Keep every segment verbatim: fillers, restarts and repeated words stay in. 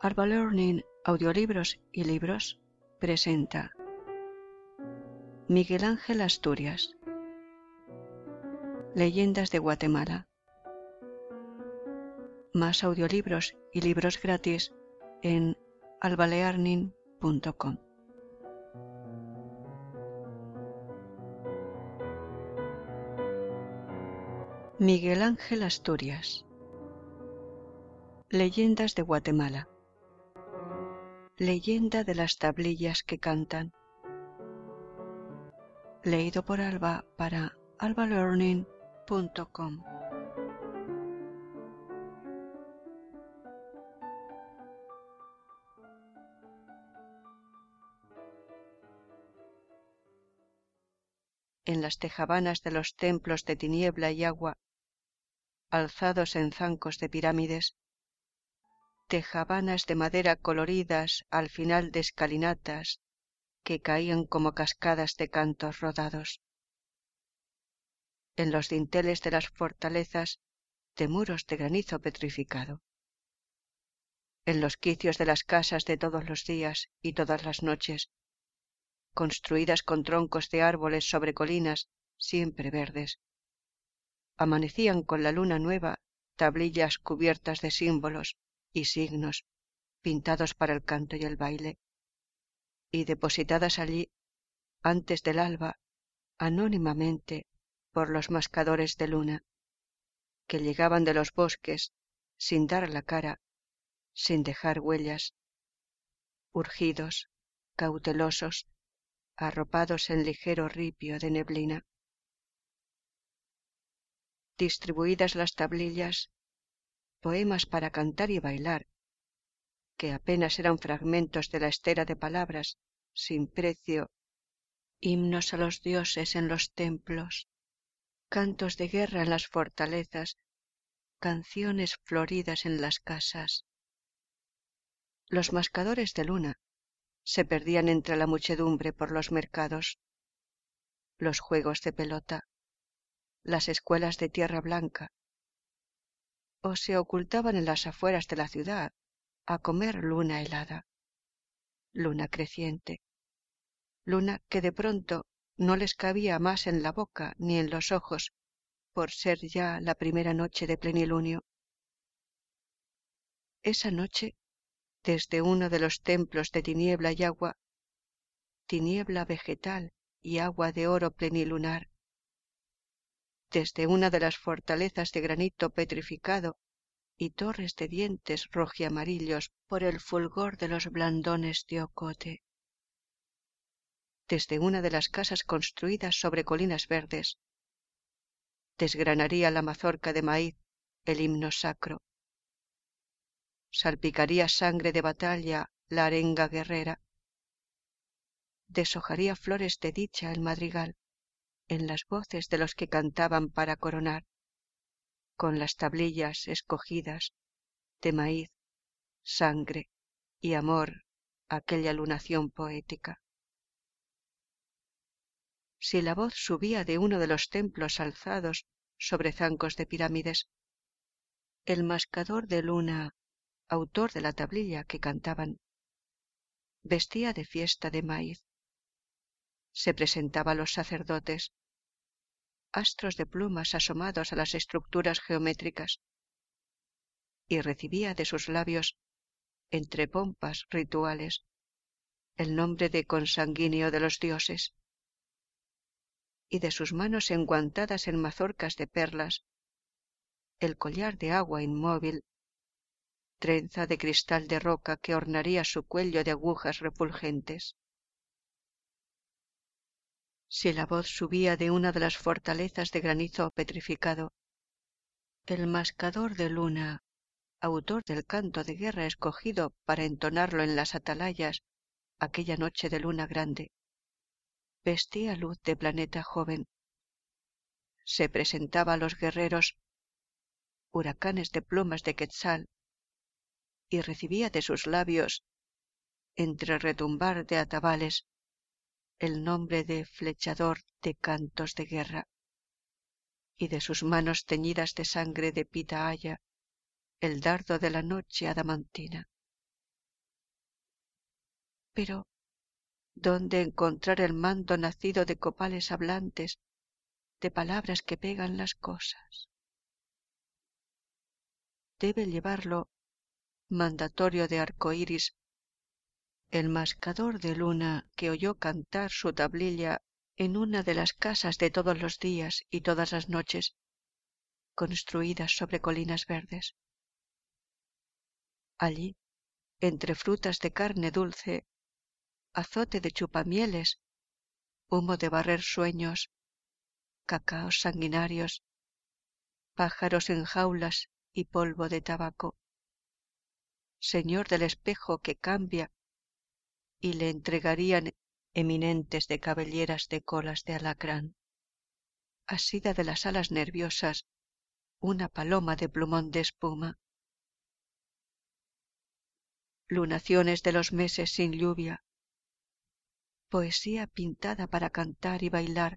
Alba Learning Audiolibros y Libros presenta Miguel Ángel Asturias, Leyendas de Guatemala. Más audiolibros y libros gratis en alba learning punto com. Miguel Ángel Asturias, Leyendas de Guatemala. Leyenda de las tablillas que cantan. Leído por Alba para alba learning punto com. En las tejabanas de los templos de tiniebla y agua, alzados en zancos de pirámides, tejabanas de madera coloridas al final de escalinatas que caían como cascadas de cantos rodados. En los dinteles de las fortalezas de muros de granizo petrificado. En los quicios de las casas de todos los días y todas las noches, construidas con troncos de árboles sobre colinas siempre verdes, amanecían con la luna nueva tablillas cubiertas de símbolos y signos pintados para el canto y el baile, y depositadas allí, antes del alba, anónimamente por los mascadores de luna, que llegaban de los bosques sin dar la cara, sin dejar huellas, urgidos, cautelosos, arropados en ligero ripio de neblina. Distribuidas las tablillas, poemas para cantar y bailar, que apenas eran fragmentos de la estera de palabras sin precio, himnos a los dioses en los templos, cantos de guerra en las fortalezas, canciones floridas en las casas. Los mascadores de luna se perdían entre la muchedumbre por los mercados, los juegos de pelota, las escuelas de tierra blanca, o se ocultaban en las afueras de la ciudad a comer luna helada, luna creciente, luna que de pronto no les cabía más en la boca ni en los ojos por ser ya la primera noche de plenilunio. Esa noche, desde uno de los templos de tiniebla y agua, tiniebla vegetal y agua de oro plenilunar, desde una de las fortalezas de granito petrificado y torres de dientes rojiamarillos por el fulgor de los blandones de ocote, desde una de las casas construidas sobre colinas verdes, desgranaría la mazorca de maíz el himno sacro, salpicaría sangre de batalla la arenga guerrera, deshojaría flores de dicha el madrigal en las voces de los que cantaban para coronar, con las tablillas escogidas de maíz, sangre y amor, aquella lunación poética. Si la voz subía de uno de los templos alzados sobre zancos de pirámides, el mascador de luna, autor de la tablilla que cantaban, vestía de fiesta de maíz, se presentaba a los sacerdotes, astros de plumas asomados a las estructuras geométricas, y recibía de sus labios, entre pompas rituales, el nombre de consanguíneo de los dioses, y de sus manos enguantadas en mazorcas de perlas, el collar de agua inmóvil, trenza de cristal de roca que ornaría su cuello de agujas refulgentes. Si la voz subía de una de las fortalezas de granizo petrificado, el mascador de luna, autor del canto de guerra escogido para entonarlo en las atalayas aquella noche de luna grande, vestía luz de planeta joven, se presentaba a los guerreros, huracanes de plumas de quetzal, y recibía de sus labios, entre retumbar de atabales, el nombre de flechador de cantos de guerra, y de sus manos teñidas de sangre de pitahaya, el dardo de la noche adamantina. Pero, ¿dónde encontrar el mando nacido de copales hablantes, de palabras que pegan las cosas? Debe llevarlo, mandatorio de arcoíris, el mascador de luna que oyó cantar su tablilla en una de las casas de todos los días y todas las noches, construidas sobre colinas verdes. Allí, entre frutas de carne dulce, azote de chupamieles, humo de barrer sueños, cacaos sanguinarios, pájaros en jaulas y polvo de tabaco. Señor del espejo que cambia, y le entregarían eminentes de cabelleras de colas de alacrán. Asida de las alas nerviosas, una paloma de plumón de espuma. Lunaciones de los meses sin lluvia. Poesía pintada para cantar y bailar.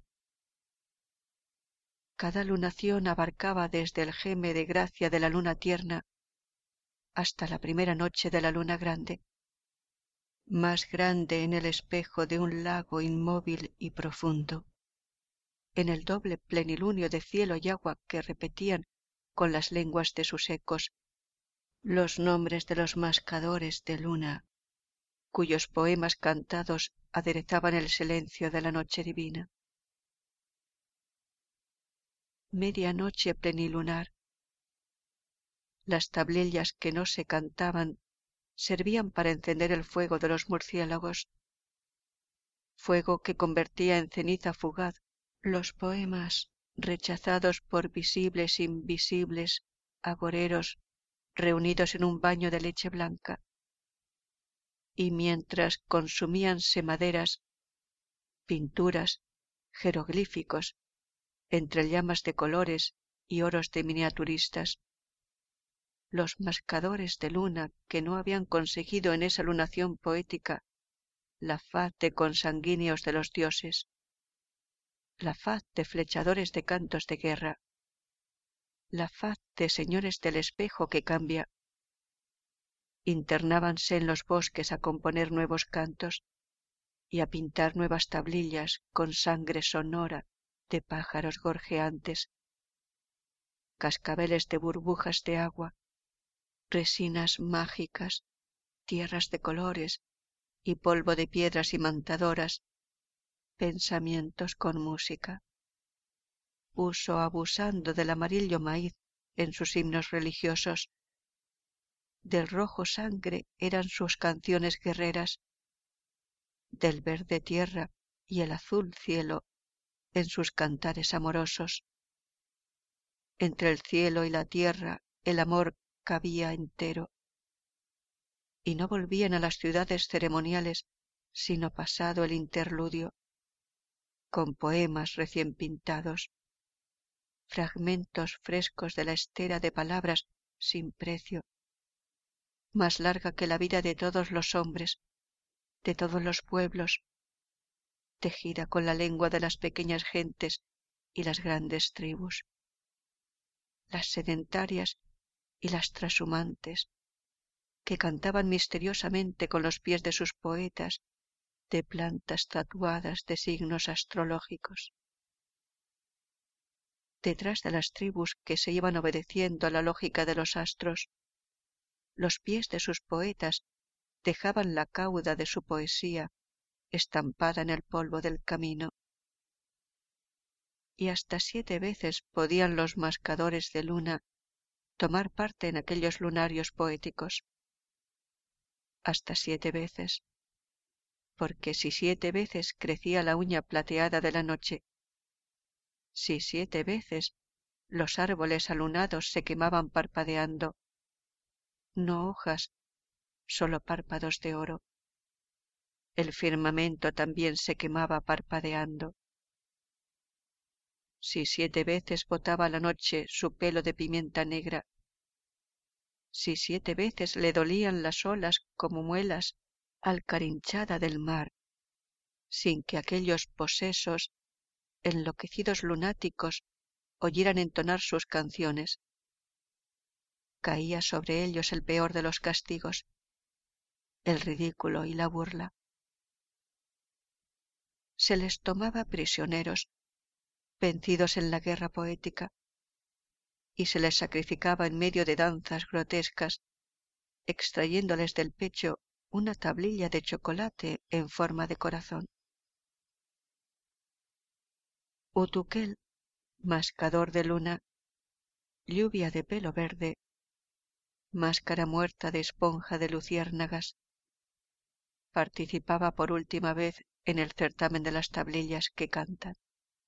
Cada lunación abarcaba desde el geme de gracia de la luna tierna hasta la primera noche de la luna grande, más grande en el espejo de un lago inmóvil y profundo, en el doble plenilunio de cielo y agua que repetían con las lenguas de sus ecos los nombres de los mascadores de luna, cuyos poemas cantados aderezaban el silencio de la noche divina. Media noche plenilunar. Las tablillas que no se cantaban servían para encender el fuego de los murciélagos, fuego que convertía en ceniza fugaz los poemas rechazados por visibles e invisibles agoreros reunidos en un baño de leche blanca. Y mientras consumíanse maderas, pinturas, jeroglíficos, entre llamas de colores y oros de miniaturistas, los mascadores de luna que no habían conseguido en esa lunación poética la faz de consanguíneos de los dioses, la faz de flechadores de cantos de guerra, la faz de señores del espejo que cambia, internábanse en los bosques a componer nuevos cantos y a pintar nuevas tablillas con sangre sonora de pájaros gorjeantes, cascabeles de burbujas de agua, resinas mágicas, tierras de colores y polvo de piedras imantadoras, pensamientos con música. Uso abusando del amarillo maíz en sus himnos religiosos, del rojo sangre eran sus canciones guerreras, del verde tierra y el azul cielo en sus cantares amorosos. Entre el cielo y la tierra el amor cabía entero, y no volvían a las ciudades ceremoniales sino pasado el interludio, con poemas recién pintados, fragmentos frescos de la estera de palabras sin precio, más larga que la vida de todos los hombres, de todos los pueblos, tejida con la lengua de las pequeñas gentes y las grandes tribus, las sedentarias y las trashumantes, que cantaban misteriosamente con los pies de sus poetas de plantas tatuadas de signos astrológicos. Detrás de las tribus que se iban obedeciendo a la lógica de los astros, los pies de sus poetas dejaban la cauda de su poesía estampada en el polvo del camino. Y hasta siete veces podían los mascadores de luna tomar parte en aquellos lunarios poéticos. Hasta siete veces, porque si siete veces crecía la uña plateada de la noche, si siete veces los árboles alunados se quemaban parpadeando, no hojas, solo párpados de oro. El firmamento también se quemaba parpadeando. Si siete veces botaba la noche su pelo de pimienta negra, si siete veces le dolían las olas como muelas al carinchada del mar, sin que aquellos posesos, enloquecidos lunáticos, oyeran entonar sus canciones, caía sobre ellos el peor de los castigos, el ridículo y la burla. se les tomaba prisioneros, vencidos en la guerra poética, y se les sacrificaba en medio de danzas grotescas, extrayéndoles del pecho una tablilla de chocolate en forma de corazón. Utukel, mascador de luna, lluvia de pelo verde, máscara muerta de esponja de luciérnagas, participaba por última vez en el certamen de las tablillas que cantan.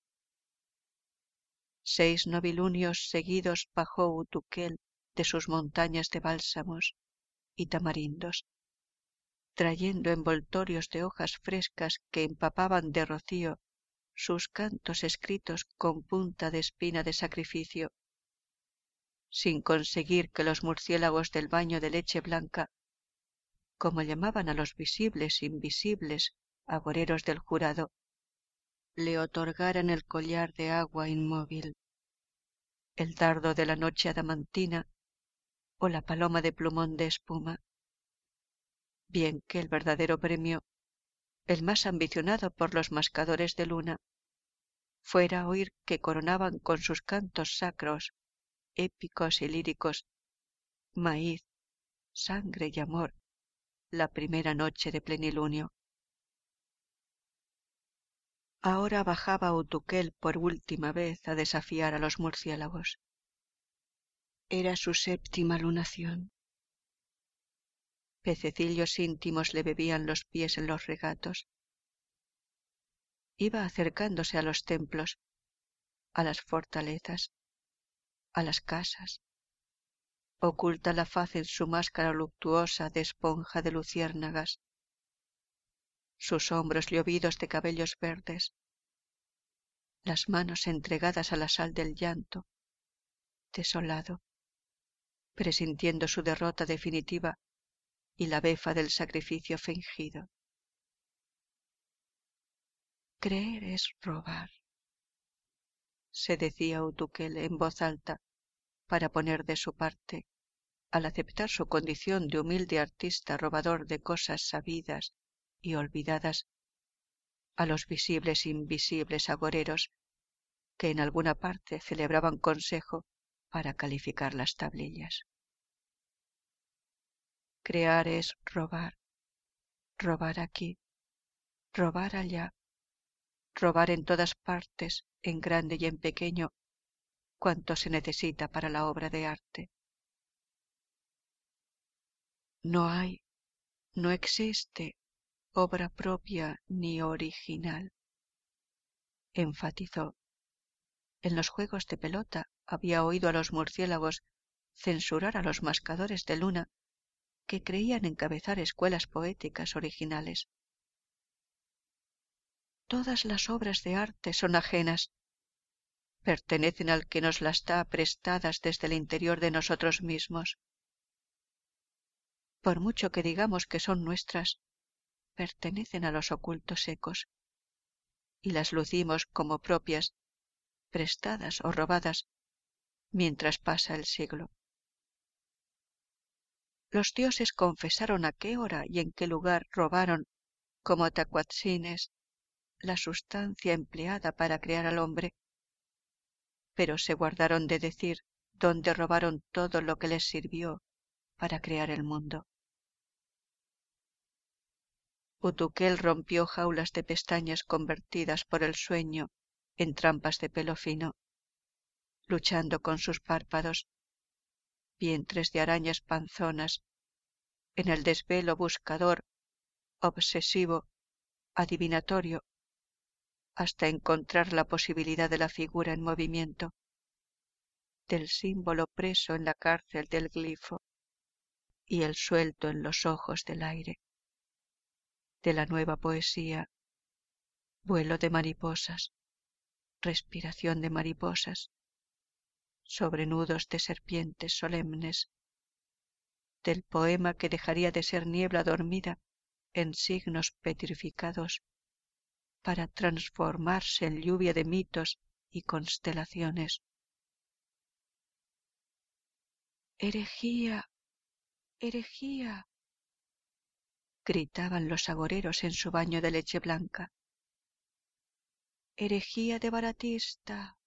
Seis novilunios seguidos bajó Utukel de sus montañas de bálsamos y tamarindos, trayendo envoltorios de hojas frescas que empapaban de rocío sus cantos escritos con punta de espina de sacrificio, sin conseguir que los murciélagos del baño de leche blanca, como llamaban a los visibles invisibles agoreros del jurado, le otorgaran el collar de agua inmóvil, el dardo de la noche adamantina o la paloma de plumón de espuma, bien que el verdadero premio, el más ambicionado por los mascadores de luna, fuera oír que coronaban con sus cantos sacros, épicos y líricos, maíz, sangre y amor, la primera noche de plenilunio. Ahora bajaba Utukel por última vez a desafiar a los murciélagos. Era su séptima lunación. Pececillos íntimos le bebían los pies en los regatos. Iba acercándose a los templos, a las fortalezas, a las casas. Oculta la faz en su máscara luctuosa de esponja de luciérnagas, sus hombros llovidos de cabellos verdes, las manos entregadas a la sal del llanto, desolado, presintiendo su derrota definitiva y la befa del sacrificio fingido. Creer es robar, se decía Utukel en voz alta para poner de su parte, al aceptar su condición de humilde artista robador de cosas sabidas y olvidadas, a los visibles invisibles agoreros que en alguna parte celebraban consejo para calificar las tablillas. Crear es robar, robar aquí, robar allá, robar en todas partes, en grande y en pequeño, cuanto se necesita para la obra de arte. No hay, no existe obra propia ni original, enfatizó. En los juegos de pelota había oído a los murciélagos censurar a los mascadores de luna que creían encabezar escuelas poéticas originales. Todas las obras de arte son ajenas, pertenecen al que nos las da prestadas desde el interior de nosotros mismos. Por mucho que digamos que son nuestras, pertenecen a los ocultos ecos, y las lucimos como propias, prestadas o robadas, mientras pasa el siglo. Los dioses confesaron a qué hora y en qué lugar robaron, como tacuatzines, la sustancia empleada para crear al hombre, pero se guardaron de decir dónde robaron todo lo que les sirvió para crear el mundo. Utukel rompió jaulas de pestañas convertidas por el sueño en trampas de pelo fino, luchando con sus párpados, vientres de arañas panzonas, en el desvelo buscador, obsesivo, adivinatorio, hasta encontrar la posibilidad de la figura en movimiento, del símbolo preso en la cárcel del glifo y el suelto en los ojos del aire, de la nueva poesía, vuelo de mariposas, respiración de mariposas, sobre nudos de serpientes solemnes, del poema que dejaría de ser niebla dormida en signos petrificados para transformarse en lluvia de mitos y constelaciones. Herejía, herejía, gritaban los agoreros en su baño de leche blanca. herejía de baratista.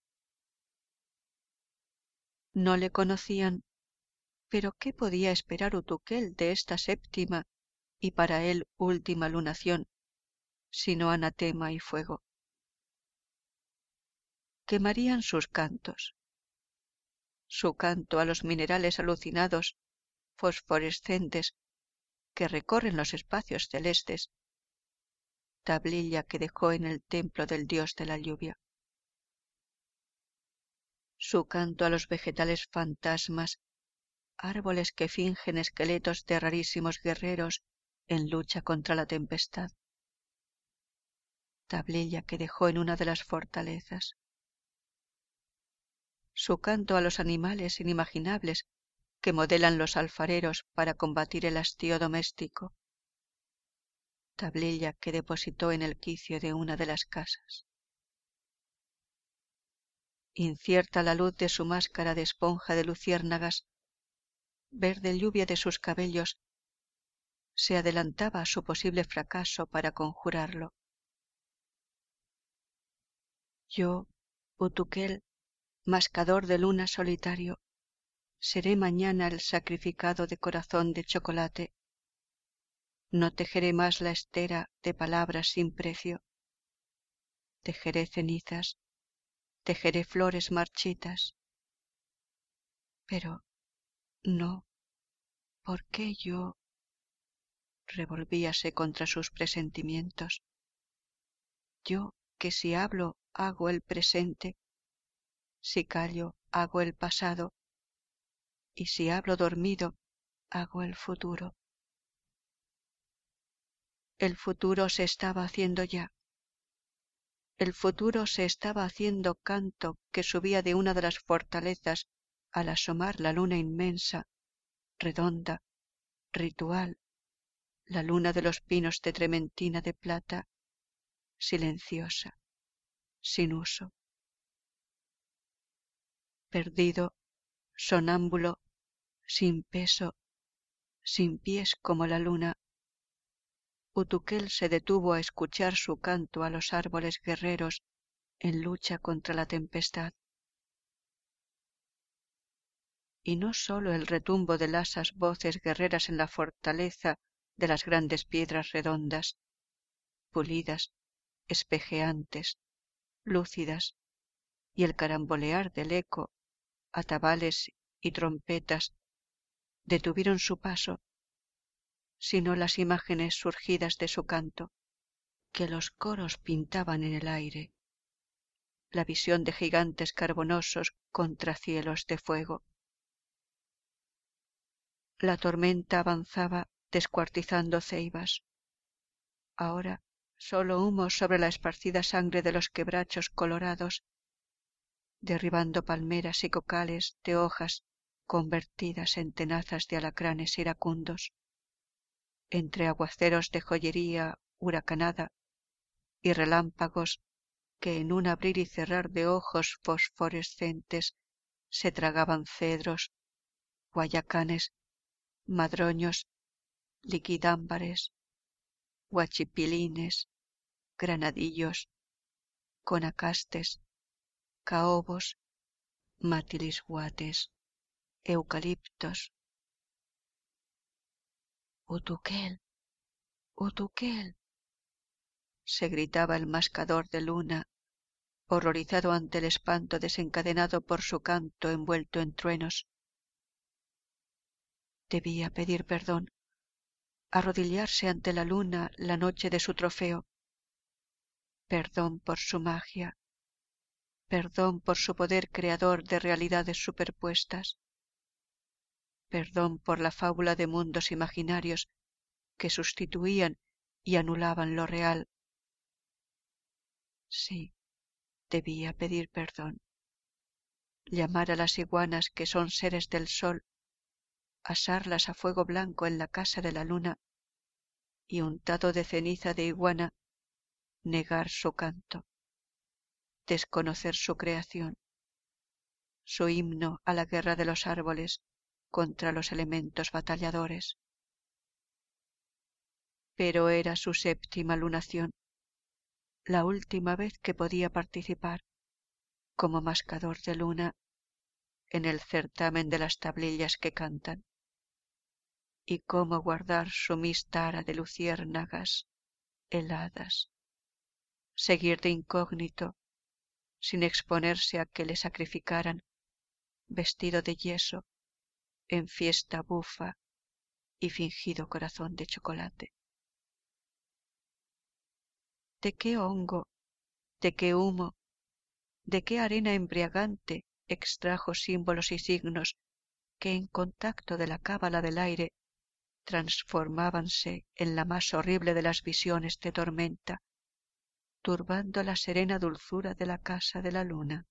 No le conocían, pero ¿qué podía esperar Utuquel de esta séptima y para él última lunación, sino anatema y fuego? Quemarían sus cantos, su canto a los minerales alucinados, fosforescentes, que recorren los espacios celestes, tablilla que dejó en el templo del dios de la lluvia, su canto a los vegetales fantasmas, árboles que fingen esqueletos de rarísimos guerreros en lucha contra la tempestad, tablilla que dejó en una de las fortalezas, su canto a los animales inimaginables que modelan los alfareros para combatir el hastío doméstico, tablilla que depositó en el quicio de una de las casas. Incierta la luz de su máscara de esponja de luciérnagas, verde lluvia de sus cabellos, se adelantaba a su posible fracaso para conjurarlo. Yo, Utuquel, mascador de luna solitario, seré mañana el sacrificado de corazón de chocolate. No tejeré más la estera de palabras sin precio. Tejeré cenizas, tejeré flores marchitas. Pero no, ¿por qué yo? Revolvíase contra sus presentimientos. Yo, que si hablo hago el presente, si callo hago el pasado, y si hablo dormido hago el futuro. El futuro se estaba haciendo ya. El futuro se estaba haciendo canto que subía de una de las fortalezas al asomar la luna inmensa, redonda, ritual, la luna de los pinos de trementina de plata, silenciosa, sin uso. Perdido, sonámbulo, sin peso, sin pies como la luna, Utuquel se detuvo a escuchar su canto a los árboles guerreros en lucha contra la tempestad. Y no sólo el retumbo de lasas voces guerreras en la fortaleza de las grandes piedras redondas, pulidas, espejeantes, lúcidas, y el carambolear del eco, atabales y trompetas detuvieron su paso, sino las imágenes surgidas de su canto, que los coros pintaban en el aire, la visión de gigantes carbonosos contra cielos de fuego. La tormenta avanzaba descuartizando ceibas. Ahora solo humo sobre la esparcida sangre de los quebrachos colorados, derribando palmeras y cocales de hojas convertidas en tenazas de alacranes iracundos, entre aguaceros de joyería huracanada y relámpagos que en un abrir y cerrar de ojos fosforescentes se tragaban cedros, guayacanes, madroños, liquidámbares, guachipilines, granadillos, conacastes, caobos, matilisguates, eucaliptos. Utuquel, Utuquel, se gritaba el mascador de luna, horrorizado ante el espanto desencadenado por su canto envuelto en truenos. Debía pedir perdón, arrodillarse ante la luna la noche de su trofeo. Perdón por su magia, perdón por su poder creador de realidades superpuestas, perdón por la fábula de mundos imaginarios que sustituían y anulaban lo real. Sí, debía pedir perdón, llamar a las iguanas que son seres del sol, asarlas a fuego blanco en la casa de la luna y untado de ceniza de iguana, negar su canto, desconocer su creación, su himno a la guerra de los árboles contra los elementos batalladores. Pero era su séptima lunación, la última vez que podía participar, como mascador de luna, en el certamen de las tablillas que cantan, y cómo guardar su mistara de luciérnagas heladas, seguir de incógnito, sin exponerse a que le sacrificaran, vestido de yeso, en fiesta bufa y fingido corazón de chocolate. ¿De qué hongo, de qué humo, de qué arena embriagante extrajo símbolos y signos que en contacto de la cábala del aire transformábanse en la más horrible de las visiones de tormenta, turbando la serena dulzura de la casa de la luna?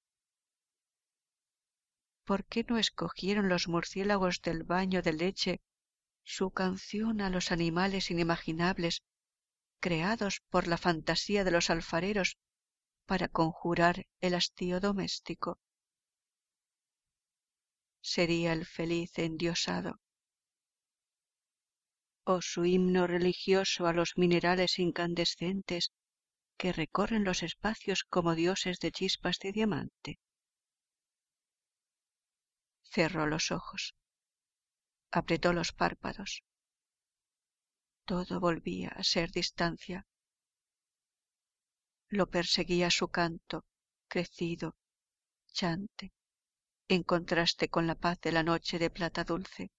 ¿Por qué no escogieron los murciélagos del baño de leche su canción a los animales inimaginables creados por la fantasía de los alfareros para conjurar el hastío doméstico? Sería el feliz endiosado, o su himno religioso a los minerales incandescentes que recorren los espacios como dioses de chispas de diamante. Cerró los ojos, apretó los párpados. Todo volvía a ser distancia. Lo perseguía su canto, crecido, chante, en contraste con la paz de la noche de plata dulce.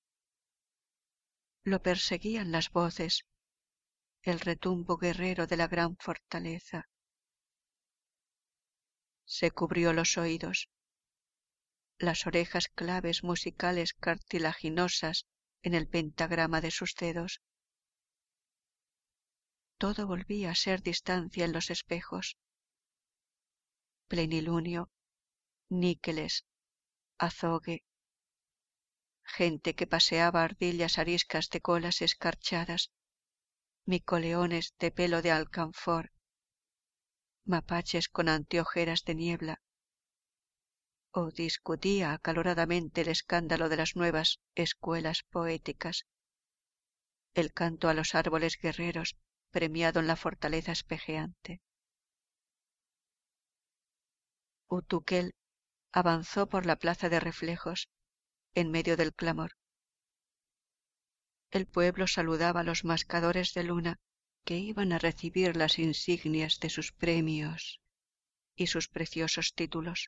Lo perseguían las voces, el retumbo guerrero de la gran fortaleza. Se cubrió los oídos, las orejas claves musicales cartilaginosas en el pentagrama de sus dedos. Todo volvía a ser distancia en los espejos. Plenilunio, níqueles, azogue, gente que paseaba ardillas ariscas de colas escarchadas, micoleones de pelo de alcanfor, mapaches con anteojeras de niebla, o discutía acaloradamente el escándalo de las nuevas escuelas poéticas, el canto a los árboles guerreros premiado en la fortaleza espejeante. Utukel avanzó por la plaza de reflejos, en medio del clamor. El pueblo saludaba a los mascadores de luna que iban a recibir las insignias de sus premios y sus preciosos títulos.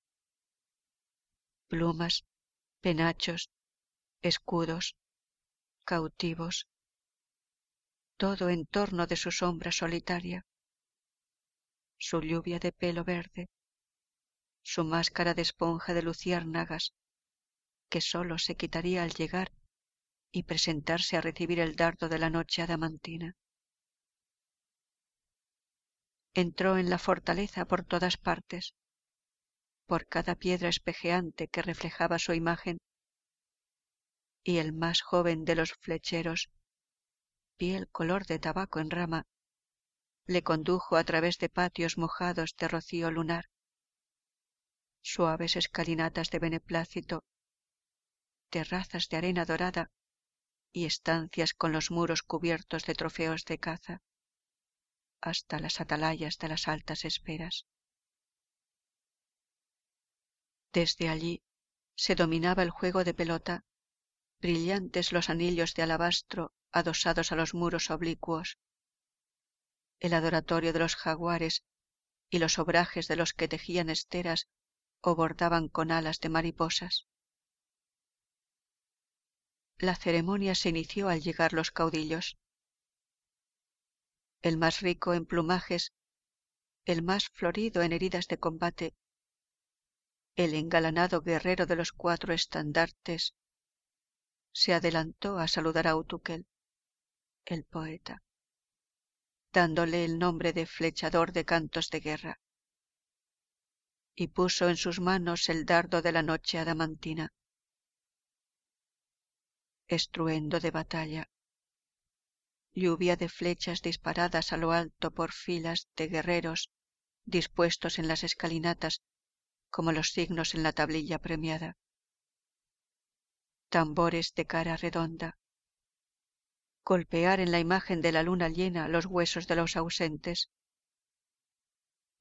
Plumas, penachos, escudos, cautivos, todo en torno de su sombra solitaria, su lluvia de pelo verde, su máscara de esponja de luciérnagas, que sólo se quitaría al llegar y presentarse a recibir el dardo de la noche adamantina. Entró en la fortaleza por todas partes, por cada piedra espejeante que reflejaba su imagen, y el más joven de los flecheros, piel color de tabaco en rama, le condujo a través de patios mojados de rocío lunar, suaves escalinatas de beneplácito, terrazas de arena dorada y estancias con los muros cubiertos de trofeos de caza, hasta las atalayas de las altas esferas. Desde allí se dominaba el juego de pelota, brillantes los anillos de alabastro adosados a los muros oblicuos, el adoratorio de los jaguares y los obrajes de los que tejían esteras o bordaban con alas de mariposas. La ceremonia se inició al llegar los caudillos. El más rico en plumajes, el más florido en heridas de combate, el engalanado guerrero de los cuatro estandartes, se adelantó a saludar a Utukel, el poeta, dándole el nombre de flechador de cantos de guerra, y puso en sus manos el dardo de la noche adamantina. Estruendo de batalla, lluvia de flechas disparadas a lo alto por filas de guerreros dispuestos en las escalinatas como los signos en la tablilla premiada. Tambores de cara redonda, golpear en la imagen de la luna llena los huesos de los ausentes,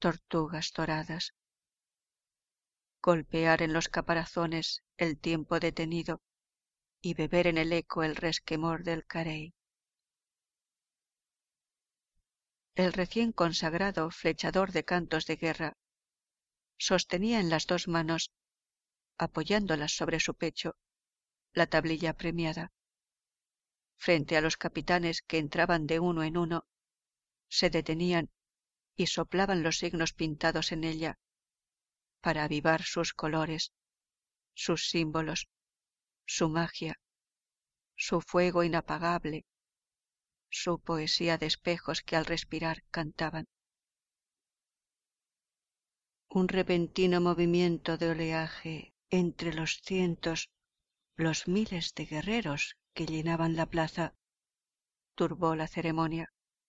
tortugas doradas, golpear en los caparazones el tiempo detenido y beber en el eco el resquemor del carey. El recién consagrado flechador de cantos de guerra sostenía en las dos manos, apoyándolas sobre su pecho, la tablilla premiada. Frente a los capitanes que entraban de uno en uno, se detenían y soplaban los signos pintados en ella para avivar sus colores, sus símbolos, su magia, su fuego inapagable, su poesía de espejos que al respirar cantaban. Un repentino movimiento de oleaje entre los cientos, los miles de guerreros que llenaban la plaza turbó la ceremonia.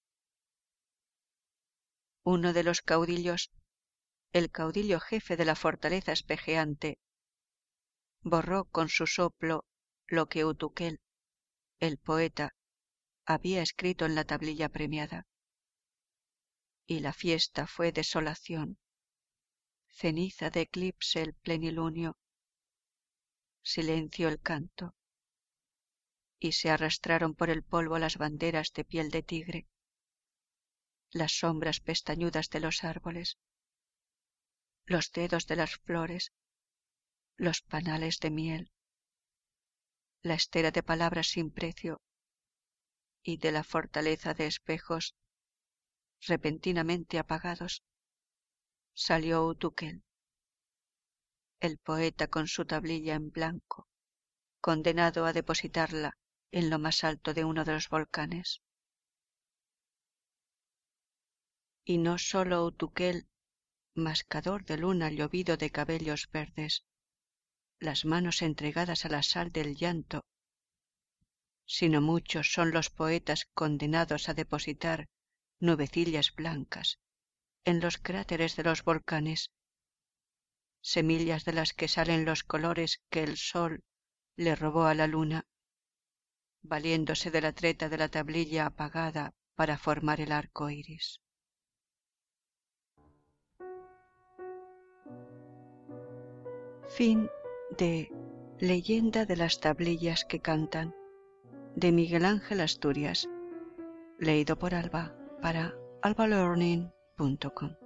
Uno de los caudillos, el caudillo jefe de la fortaleza espejeante, borró con su soplo lo que Utuquel, el poeta, había escrito en la tablilla premiada. Y la fiesta fue desolación, ceniza de eclipse el plenilunio, silencio el canto, y se arrastraron por el polvo las banderas de piel de tigre, las sombras pestañudas de los árboles, los dedos de las flores, los panales de miel, la estera de palabras sin precio, y de la fortaleza de espejos repentinamente apagados salió Utuquel, el poeta con su tablilla en blanco, condenado a depositarla en lo más alto de uno de los volcanes. Y no sólo Utuquel, mascador de luna llovido de cabellos verdes, las manos entregadas a la sal del llanto, sino muchos son los poetas condenados a depositar nubecillas blancas en los cráteres de los volcanes, semillas de las que salen los colores que el sol le robó a la luna, valiéndose de la treta de la tablilla apagada para formar el arco iris. Fin de Leyenda de las tablillas que cantan, de Miguel Ángel Asturias, leído por Alba para alba learning punto com.